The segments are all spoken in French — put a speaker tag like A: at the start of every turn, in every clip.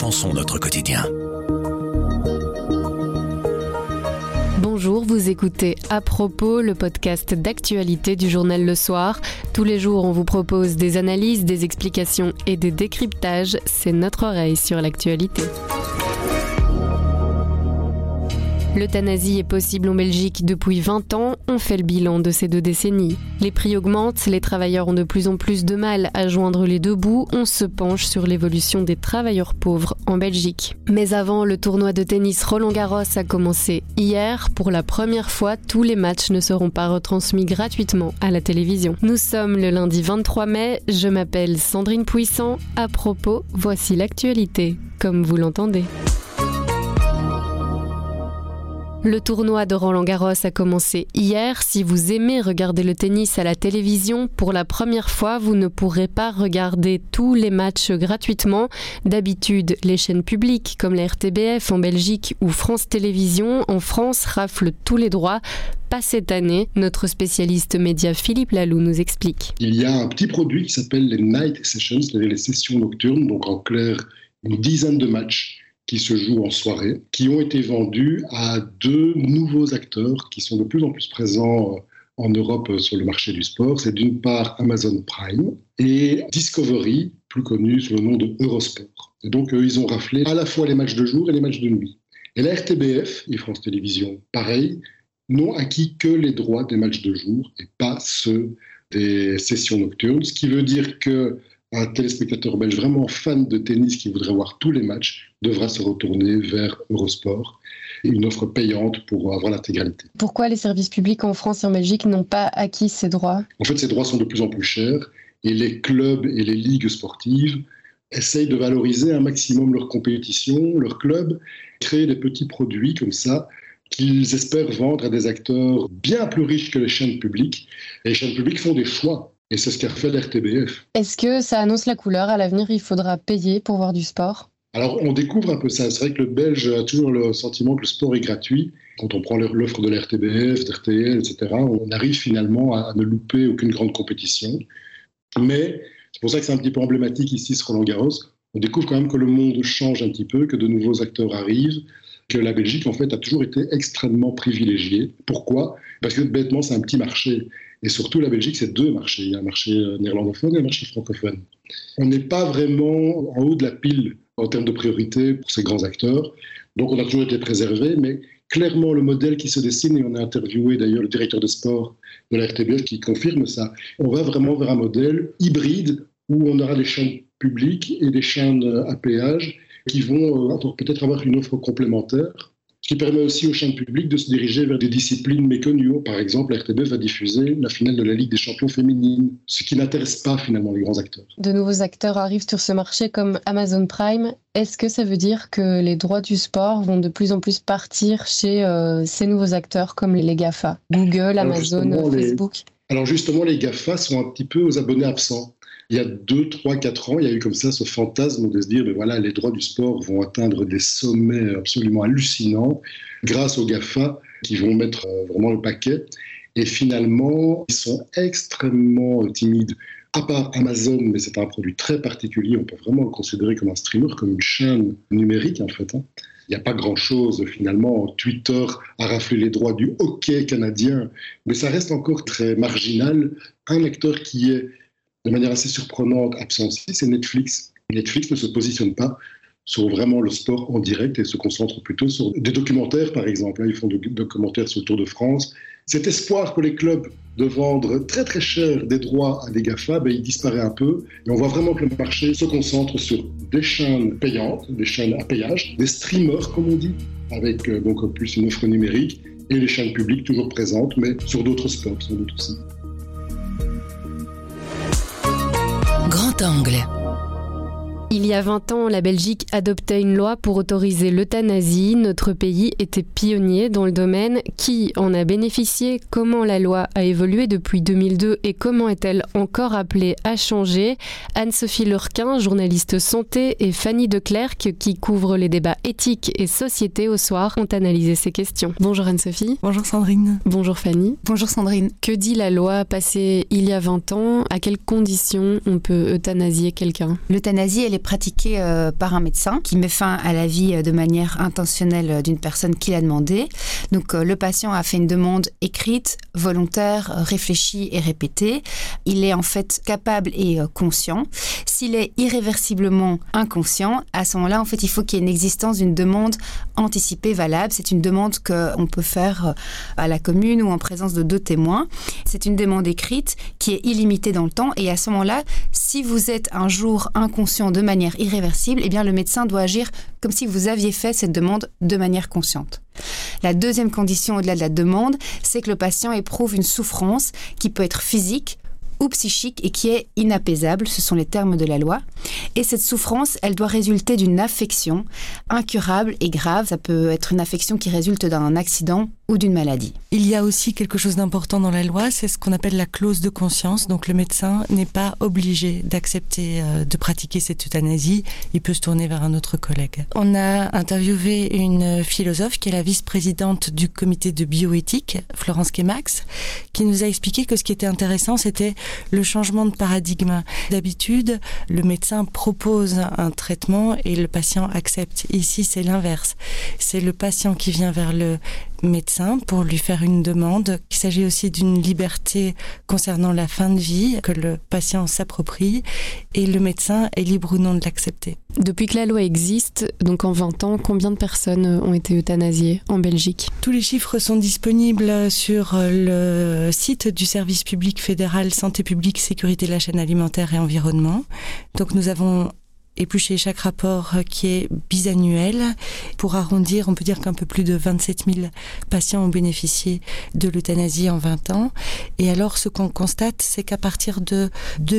A: repensons notre quotidien.
B: Bonjour, vous écoutez À propos, le podcast d'actualité du journal Le Soir. Tous les jours, on vous propose des analyses, des explications et des décryptages. C'est notre oreille sur l'actualité. L'euthanasie est possible en Belgique depuis 20 ans. On fait le bilan de ces 2 décennies. Les prix augmentent, les travailleurs ont de plus en plus de mal à joindre les deux bouts. On se penche sur l'évolution des travailleurs pauvres en Belgique. Mais avant, le tournoi de tennis Roland-Garros a commencé hier. Pour la première fois, tous les matchs ne seront pas retransmis gratuitement à la télévision. Nous sommes le lundi 23 mai. Je m'appelle Sandrine Puissant. À propos, voici l'actualité, comme vous l'entendez. Le tournoi de Roland-Garros a commencé hier. Si vous aimez regarder le tennis à la télévision, pour la première fois, vous ne pourrez pas regarder tous les matchs gratuitement. D'habitude, les chaînes publiques comme la RTBF en Belgique ou France Télévisions en France raflent tous les droits. Pas cette année. Notre spécialiste média Philippe Laloux nous explique.
C: Il y a un petit produit qui s'appelle les Night Sessions, c'est-à-dire les sessions nocturnes, donc en clair une dizaine de matchs qui se jouent en soirée, qui ont été vendus à 2 nouveaux acteurs qui sont de plus en plus présents en Europe sur le marché du sport. C'est d'une part Amazon Prime et Discovery, plus connu sous le nom de Eurosport. Et donc ils ont raflé à la fois les matchs de jour et les matchs de nuit. Et la RTBF et France Télévisions, pareil, n'ont acquis que les droits des matchs de jour et pas ceux des sessions nocturnes, ce qui veut dire que un téléspectateur belge vraiment fan de tennis qui voudrait voir tous les matchs devra se retourner vers Eurosport et une offre payante pour avoir l'intégralité.
B: Pourquoi les services publics en France et en Belgique n'ont pas acquis ces droits ?
C: En fait, ces droits sont de plus en plus chers et les clubs et les ligues sportives essayent de valoriser un maximum leur compétition, leur club, créer des petits produits comme ça qu'ils espèrent vendre à des acteurs bien plus riches que les chaînes publiques. Et les chaînes publiques font des choix. Et c'est ce qu'a fait l'RTBF.
B: Est-ce que ça annonce la couleur ? À l'avenir, il faudra payer pour voir du sport ?
C: Alors, on découvre un peu ça. C'est vrai que le Belge a toujours le sentiment que le sport est gratuit. Quand on prend l'offre de l'RTBF, d'RTL, etc., on arrive finalement à ne louper aucune grande compétition. Mais c'est pour ça que c'est un petit peu emblématique ici, ce Roland-Garros. On découvre quand même que le monde change un petit peu, que de nouveaux acteurs arrivent, que la Belgique, en fait, a toujours été extrêmement privilégiée. Pourquoi ? Parce que, bêtement, c'est un petit marché. Et surtout, la Belgique, c'est 2 marchés. Il y a un marché néerlandophone et un marché francophone. On n'est pas vraiment en haut de la pile en termes de priorité pour ces grands acteurs. Donc, on a toujours été préservé. Mais clairement, le modèle qui se dessine, et on a interviewé d'ailleurs le directeur de sport de la RTBF qui confirme ça, on va vraiment vers un modèle hybride où on aura des chaînes publiques et des chaînes à péage qui vont peut-être avoir une offre complémentaire. Ce qui permet aussi aux chaînes publiques de se diriger vers des disciplines méconnues. Par exemple, la RTBF va diffuser la finale de la Ligue des champions féminines, ce qui n'intéresse pas finalement les grands acteurs.
B: De nouveaux acteurs arrivent sur ce marché comme Amazon Prime. Est-ce que ça veut dire que les droits du sport vont de plus en plus partir chez ces nouveaux acteurs comme les GAFA, Google, Amazon, Facebook ?
C: Alors justement, les GAFA sont un petit peu aux abonnés absents. Il y a 2, 3, 4 ans, il y a eu comme ça ce fantasme de se dire, voilà, les droits du sport vont atteindre des sommets absolument hallucinants grâce aux GAFA qui vont mettre vraiment le paquet. Et finalement, ils sont extrêmement timides. À part Amazon, mais c'est un produit très particulier, on peut vraiment le considérer comme un streamer, comme une chaîne numérique en fait. Il n'y a pas grand-chose finalement. Twitter a raflé les droits du hockey canadien, mais ça reste encore très marginal. Un acteur qui est de manière assez surprenante absent aussi, c'est Netflix. Netflix ne se positionne pas sur vraiment le sport en direct et se concentre plutôt sur des documentaires, par exemple. Ils font des documentaires sur le Tour de France. Cet espoir que les clubs de vendre très très cher des droits à des GAFA, il disparaît un peu. Et on voit vraiment que le marché se concentre sur des chaînes payantes, des chaînes à péage, des streamers, comme on dit, avec donc plus une offre numérique, et les chaînes publiques toujours présentes, mais sur d'autres sports, sans doute aussi.
A: Grand angle.
B: Il y a 20 ans, la Belgique adoptait une loi pour autoriser l'euthanasie. Notre pays était pionnier dans le domaine. Qui en a bénéficié ? Comment la loi a évolué depuis 2002 et comment est-elle encore appelée à changer ? Anne-Sophie Lurquin, journaliste santé, et Fanny Declercq, qui couvre les débats éthiques et société au soir, ont analysé ces questions. Bonjour Anne-Sophie.
D: Bonjour Sandrine.
B: Bonjour Fanny.
D: Bonjour Sandrine.
B: Que dit la loi passée il y a 20 ans ? À quelles conditions on peut euthanasier quelqu'un ?
D: L'euthanasie, elle est est pratiqué par un médecin qui met fin à la vie de manière intentionnelle d'une personne qui l'a demandé. Donc le patient a fait une demande écrite, volontaire, réfléchie et répétée. Il est en fait capable et conscient. S'il est irréversiblement inconscient, à ce moment-là, en fait, il faut qu'il y ait une existence d'une demande anticipée valable. C'est une demande qu'on peut faire à la commune ou en présence de 2 témoins. C'est une demande écrite qui est illimitée dans le temps. Et à ce moment-là, si vous êtes un jour inconscient de manière irréversible, eh bien, le médecin doit agir comme si vous aviez fait cette demande de manière consciente. La deuxième condition au-delà de la demande, c'est que le patient éprouve une souffrance qui peut être physique ou psychique et qui est inapaisable, ce sont les termes de la loi. Et cette souffrance, elle doit résulter d'une affection incurable et grave. Ça peut être une affection qui résulte d'un accident ou d'une maladie.
E: Il y a aussi quelque chose d'important dans la loi, c'est ce qu'on appelle la clause de conscience. Donc le médecin n'est pas obligé d'accepter de pratiquer cette euthanasie. Il peut se tourner vers un autre collègue. On a interviewé une philosophe qui est la vice-présidente du comité de bioéthique, Florence Kemax, qui nous a expliqué que ce qui était intéressant, c'était le changement de paradigme. D'habitude, le médecin propose un traitement et le patient accepte. Ici, c'est l'inverse. C'est le patient qui vient vers le médecin pour lui faire une demande. Il s'agit aussi d'une liberté concernant la fin de vie que le patient s'approprie et le médecin est libre ou non de l'accepter.
B: Depuis que la loi existe, donc en 20 ans, combien de personnes ont été euthanasiées en Belgique ?
E: Tous les chiffres sont disponibles sur le site du service public fédéral Santé publique, sécurité de la chaîne alimentaire et environnement. Donc nous avons épluché chaque rapport qui est bisannuel. Pour arrondir, on peut dire qu'un peu plus de 27 000 patients ont bénéficié de l'euthanasie en 20 ans. Et alors, ce qu'on constate, c'est qu'à partir de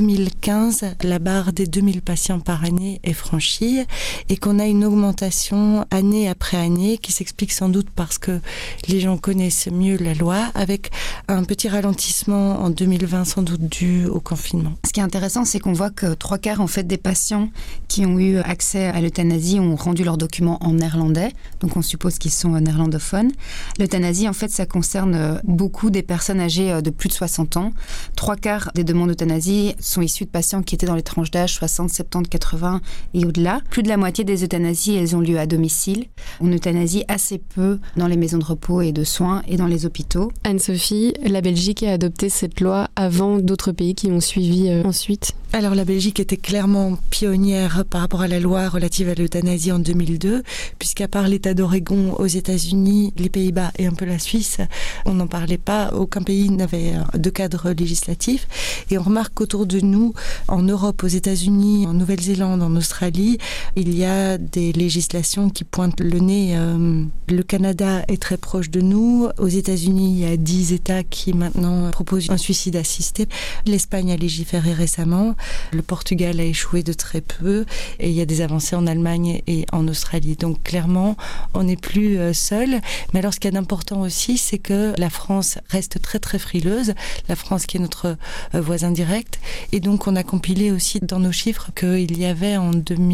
E: 2015, la barre des 2000 patients par année est franchie et qu'on a une augmentation année après année qui s'explique sans doute parce que les gens connaissent mieux la loi, avec un petit ralentissement en 2020 sans doute dû au confinement.
D: Ce qui est intéressant, c'est qu'on voit que 3/4 en fait, des patients qui ont eu accès à l'euthanasie ont rendu leurs documents en néerlandais, donc on suppose qu'ils sont néerlandophones. L'euthanasie, en fait, ça concerne beaucoup des personnes âgées de plus de 60 ans. 3/4 des demandes d'euthanasie sont issues de patients qui étaient dans les tranches d'âge 60, 70, 80 et au-delà. Plus de la moitié des euthanasies, elles ont lieu à domicile. On euthanasie assez peu dans les maisons de repos et de soins et dans les hôpitaux.
B: Anne-Sophie, la Belgique a adopté cette loi avant d'autres pays qui ont suivi ensuite.
E: Alors la Belgique était clairement pionnière par rapport à la loi relative à l'euthanasie en 2002, puisqu'à part l'État d'Oregon aux États-Unis, les Pays-Bas et un peu la Suisse, on n'en parlait pas, aucun pays n'avait de cadre législatif. Et on remarque qu'autour de nous, en Europe, aux États-Unis, en Nouvelle-Zélande, en Australie, il y a des législations qui pointent le nez. Le Canada est très proche de nous. Aux États-Unis, il y a 10 États qui maintenant proposent un suicide assisté. L'Espagne a légiféré récemment. Le Portugal a échoué de très peu. Et il y a des avancées en Allemagne et en Australie. Donc clairement, on n'est plus seul. Mais alors ce qu'il y a d'important aussi, c'est que la France reste très très frileuse. La France qui est notre voisin direct. Et donc on a compilé aussi dans nos chiffres qu'il y avait en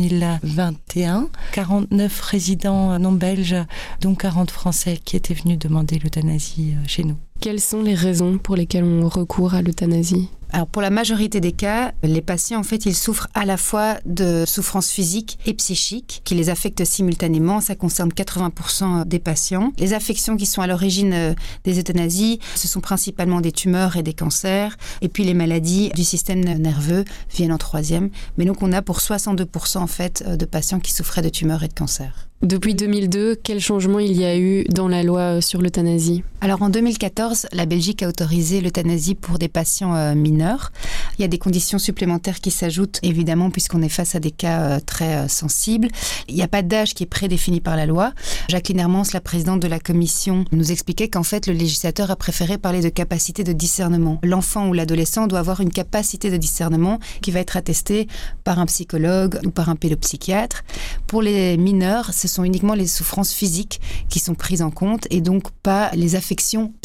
E: 2021 49 résidents non belges, dont 40 Français qui étaient venus demander l'euthanasie chez nous.
B: Quelles sont les raisons pour lesquelles on recourt à l'euthanasie ?
D: Alors pour la majorité des cas, les patients en fait ils souffrent à la fois de souffrances physiques et psychiques qui les affectent simultanément. Ça concerne 80% des patients. Les affections qui sont à l'origine des euthanasies, ce sont principalement des tumeurs et des cancers. Et puis les maladies du système nerveux viennent en troisième. Mais donc on a pour 62% en fait de patients qui souffraient de tumeurs et de cancers.
B: Depuis 2002, quel changement il y a eu dans la loi sur l'euthanasie ?
D: Alors en 2014, la Belgique a autorisé l'euthanasie pour des patients mineurs. Il y a des conditions supplémentaires qui s'ajoutent, évidemment, puisqu'on est face à des cas très sensibles. Il n'y a pas d'âge qui est prédéfini par la loi. Jacqueline Hermans, la présidente de la commission, nous expliquait qu'en fait, le législateur a préféré parler de capacité de discernement. L'enfant ou l'adolescent doit avoir une capacité de discernement qui va être attestée par un psychologue ou par un pédopsychiatre. Pour les mineurs, ce sont uniquement les souffrances physiques qui sont prises en compte et donc pas les affections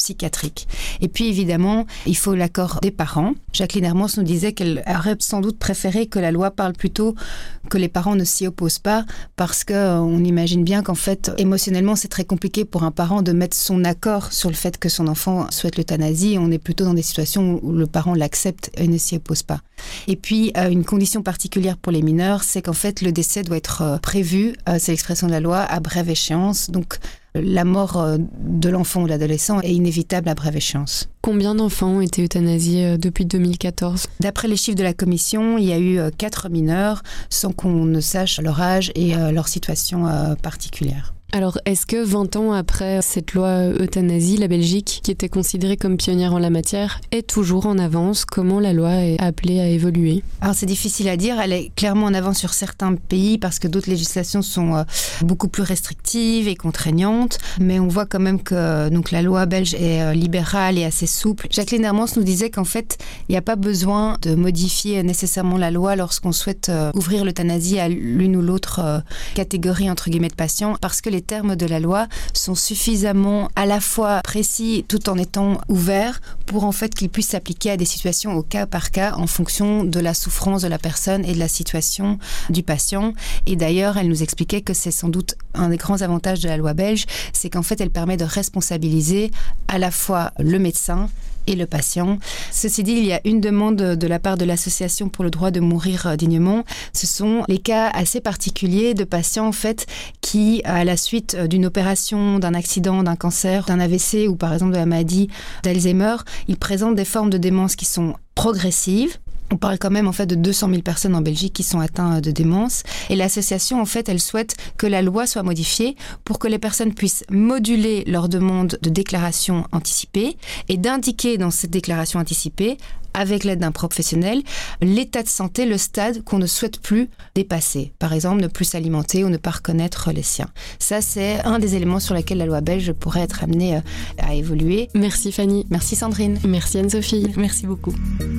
D: psychiatrique. Et puis évidemment, il faut l'accord des parents. Jacqueline Hermans nous disait qu'elle aurait sans doute préféré que la loi parle plutôt que les parents ne s'y opposent pas, parce qu'on imagine bien qu'en fait, émotionnellement, c'est très compliqué pour un parent de mettre son accord sur le fait que son enfant souhaite l'euthanasie. On est plutôt dans des situations où le parent l'accepte et ne s'y oppose pas. Et puis, une condition particulière pour les mineurs, c'est qu'en fait, le décès doit être prévu, c'est l'expression de la loi, à brève échéance. Donc, la mort de l'enfant ou de l'adolescent est inévitable à brève échéance.
B: Combien d'enfants ont été euthanasiés depuis 2014 ?
D: D'après les chiffres de la commission, il y a eu 4 mineurs sans qu'on ne sache leur âge et leur situation particulière.
B: Alors, est-ce que 20 ans après cette loi euthanasie, la Belgique, qui était considérée comme pionnière en la matière, est toujours en avance ? Comment la loi est appelée à évoluer ?
D: Alors, c'est difficile à dire. Elle est clairement en avance sur certains pays parce que d'autres législations sont beaucoup plus restrictives et contraignantes. Mais on voit quand même que donc, la loi belge est libérale et assez souple. Jacqueline Hermans nous disait qu'en fait, il n'y a pas besoin de modifier nécessairement la loi lorsqu'on souhaite ouvrir l'euthanasie à l'une ou l'autre catégorie, entre guillemets, de patients, parce que les termes de la loi sont suffisamment à la fois précis tout en étant ouverts pour en fait qu'ils puissent s'appliquer à des situations au cas par cas en fonction de la souffrance de la personne et de la situation du patient. Et d'ailleurs, elle nous expliquait que c'est sans doute un des grands avantages de la loi belge, c'est qu'en fait, elle permet de responsabiliser à la fois le médecin et le patient. Ceci dit, il y a une demande de la part de l'Association pour le droit de mourir dignement. Ce sont les cas assez particuliers de patients en fait qui, à la suite d'une opération, d'un accident, d'un cancer, d'un AVC ou par exemple de la maladie d'Alzheimer, ils présentent des formes de démence qui sont progressives. On parle quand même en fait de 200 000 personnes en Belgique qui sont atteintes de démence. Et l'association, en fait, elle souhaite que la loi soit modifiée pour que les personnes puissent moduler leur demande de déclaration anticipée et d'indiquer dans cette déclaration anticipée, avec l'aide d'un professionnel, l'état de santé, le stade qu'on ne souhaite plus dépasser. Par exemple, ne plus s'alimenter ou ne pas reconnaître les siens. Ça, c'est un des éléments sur lesquels la loi belge pourrait être amenée à évoluer.
B: Merci Fanny.
D: Merci Sandrine.
B: Merci Anne-Sophie.
E: Merci beaucoup.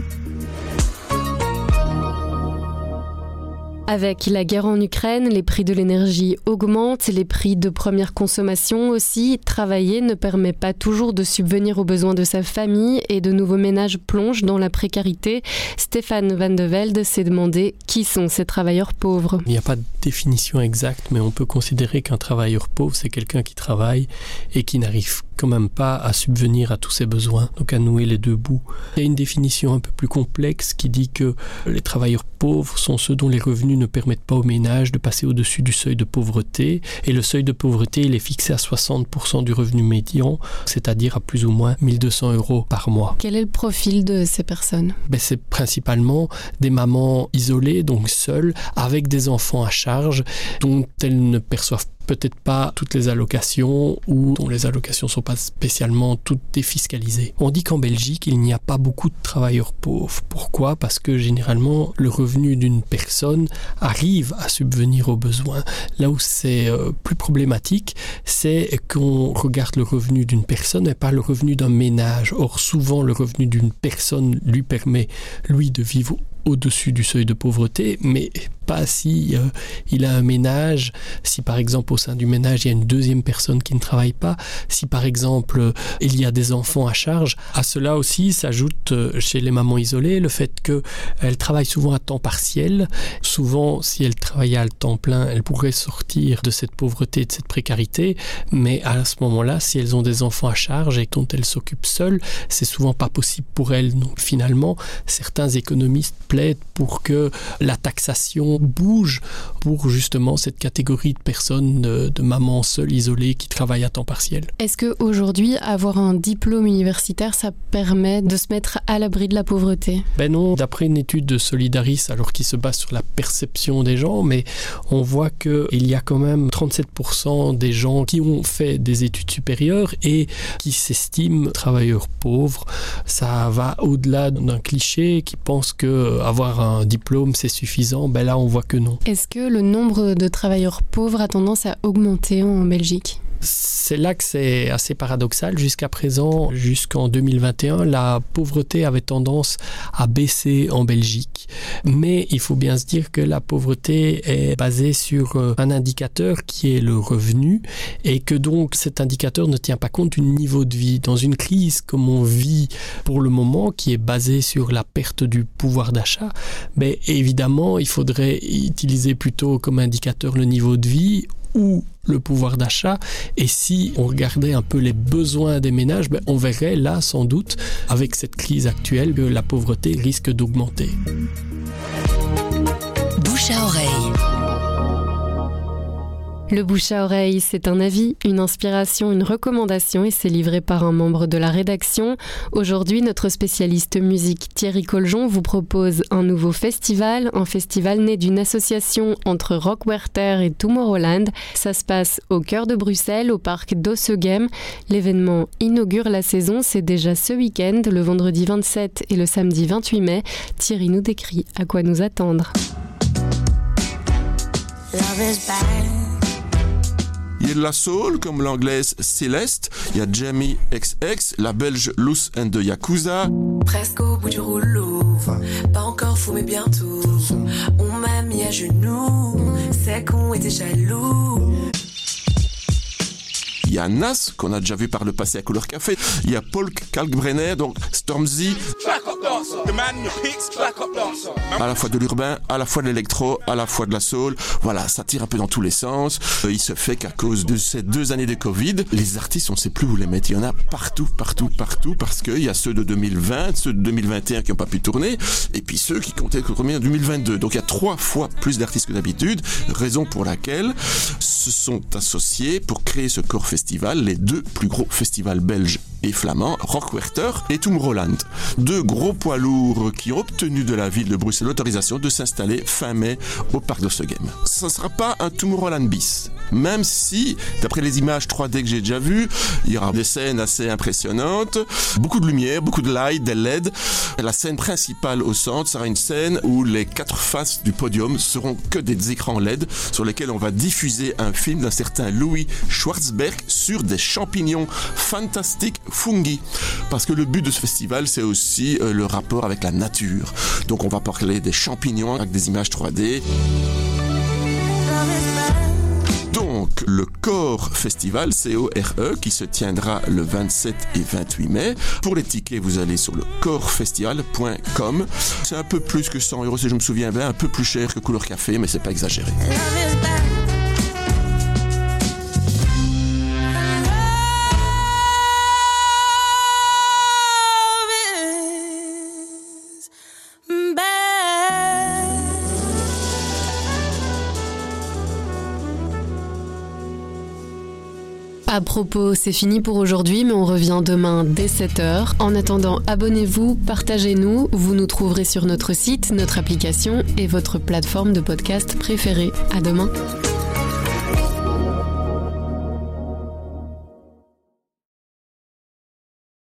B: Avec la guerre en Ukraine, les prix de l'énergie augmentent, les prix de première consommation aussi. Travailler ne permet pas toujours de subvenir aux besoins de sa famille et de nouveaux ménages plongent dans la précarité. Stéphane Van de Velde s'est demandé qui sont ces travailleurs pauvres.
F: Il n'y a pas de définition exacte, mais on peut considérer qu'un travailleur pauvre, c'est quelqu'un qui travaille et qui n'arrive quand même pas à subvenir à tous ses besoins, donc à nouer les deux bouts. Il y a une définition un peu plus complexe qui dit que les travailleurs pauvres sont ceux dont les revenus ne permettent pas aux ménages de passer au-dessus du seuil de pauvreté. Et le seuil de pauvreté, il est fixé à 60% du revenu médian, c'est-à-dire à plus ou moins 1 200 € par mois.
B: Quel est le profil de ces personnes ?
F: C'est principalement des mamans isolées, donc seules, avec des enfants à charge, dont elles ne perçoivent peut-être pas toutes les allocations ou dont les allocations ne sont pas spécialement toutes défiscalisées. On dit qu'en Belgique, il n'y a pas beaucoup de travailleurs pauvres. Pourquoi ? Parce que généralement, le revenu d'une personne arrive à subvenir aux besoins. Là où c'est plus problématique, c'est qu'on regarde le revenu d'une personne et pas le revenu d'un ménage. Or, souvent, le revenu d'une personne lui permet, lui, de vivre au-dessus du seuil de pauvreté, mais pas si il a un ménage, si par exemple au sein du ménage il y a une deuxième personne qui ne travaille pas, si par exemple il y a des enfants à charge. À cela aussi s'ajoute chez les mamans isolées le fait qu'elles travaillent souvent à temps partiel. Souvent, si elles travaillaient à temps plein, elles pourraient sortir de cette pauvreté, de cette précarité, mais à ce moment-là, si elles ont des enfants à charge et dont elles s'occupent seules, c'est souvent pas possible pour elles. Donc finalement, certains économistes plaident pour que la taxation bouge pour justement cette catégorie de personnes, de mamans seules, isolées, qui travaillent à temps partiel.
B: Est-ce qu'aujourd'hui, avoir un diplôme universitaire, ça permet de se mettre à l'abri de la pauvreté ?
F: Non, d'après une étude de Solidaris, alors qui se base sur la perception des gens, mais on voit qu'il y a quand même 37% des gens qui ont fait des études supérieures et qui s'estiment travailleurs pauvres. Ça va au-delà d'un cliché qui pense qu'avoir un diplôme, c'est suffisant. Là, on voit que non.
B: Est-ce que le nombre de travailleurs pauvres a tendance à augmenter en Belgique ?
F: C'est là que c'est assez paradoxal. Jusqu'à présent, jusqu'en 2021, la pauvreté avait tendance à baisser en Belgique. Mais il faut bien se dire que la pauvreté est basée sur un indicateur qui est le revenu et que donc cet indicateur ne tient pas compte du niveau de vie. Dans une crise comme on vit pour le moment, qui est basée sur la perte du pouvoir d'achat, mais évidemment, il faudrait utiliser plutôt comme indicateur le niveau de vie ou le pouvoir d'achat. Et si on regardait un peu les besoins des ménages, on verrait là sans doute, avec cette crise actuelle, que la pauvreté risque d'augmenter.
A: Bouche à oreille.
B: Le bouche à oreille, c'est un avis, une inspiration, une recommandation et c'est livré par un membre de la rédaction. Aujourd'hui, notre spécialiste musique Thierry Coljon vous propose un nouveau festival, un festival né d'une association entre Rockwerchter et Tomorrowland. Ça se passe au cœur de Bruxelles, au parc d'Ossegem. L'événement inaugure la saison, c'est déjà ce week-end, le vendredi 27 et le samedi 28 mai. Thierry nous décrit à quoi nous attendre.
G: Love is bad. Il y a de la soul, comme l'anglaise Céleste. Il y a Jamie XX, la belge Loose and the Yakuza.
H: Presque au bout du rouleau, pas encore fou mais bientôt. On m'a mis à genoux, c'est qu'on était jaloux.
G: Il y a Nas, qu'on a déjà vu par le passé à Couleur Café. Il y a Paul Kalkbrenner, donc Stormzy. À la fois de l'urbain, à la fois de l'électro, à la fois de la soul. Voilà, ça tire un peu dans tous les sens. Il se fait qu'à cause de ces 2 années de Covid, les artistes, on ne sait plus où les mettre. Il y en a partout, parce qu'il y a ceux de 2020, ceux de 2021 qui n'ont pas pu tourner, et puis ceux qui comptaient tourner en 2022. Donc il y a 3 fois plus d'artistes que d'habitude, raison pour laquelle se sont associés pour créer ce corps festival, les 2 plus gros festivals belges et flamands, Rockwerchter et Tomorrowland. 2 gros poids lourds qui ont obtenu de la ville de Bruxelles l'autorisation de s'installer fin mai au parc d'Ossegem. Ça ne sera pas un Tomorrowland bis, même si, d'après les images 3D que j'ai déjà vues, il y aura des scènes assez impressionnantes, beaucoup de lumière, beaucoup de light, des LED. La scène principale au centre sera une scène où les 4 faces du podium seront que des écrans LED sur lesquels on va diffuser un film d'un certain Louis Schwarzberg sur des champignons fantastiques fungi. Parce que le but de ce festival, c'est aussi le rapport avec la nature. Donc on va parler des champignons avec des images 3D. Donc, le Core Festival, C-O-R-E, qui se tiendra le 27 et 28 mai. Pour les tickets, vous allez sur le corefestival.com. C'est un peu plus que 100 €, si je me souviens bien, un peu plus cher que Couleur Café, mais c'est pas exagéré.
B: À propos, c'est fini pour aujourd'hui, mais on revient demain dès 7h. En attendant, abonnez-vous, partagez-nous. Vous nous trouverez sur notre site, notre application et votre plateforme de podcast préférée. À demain.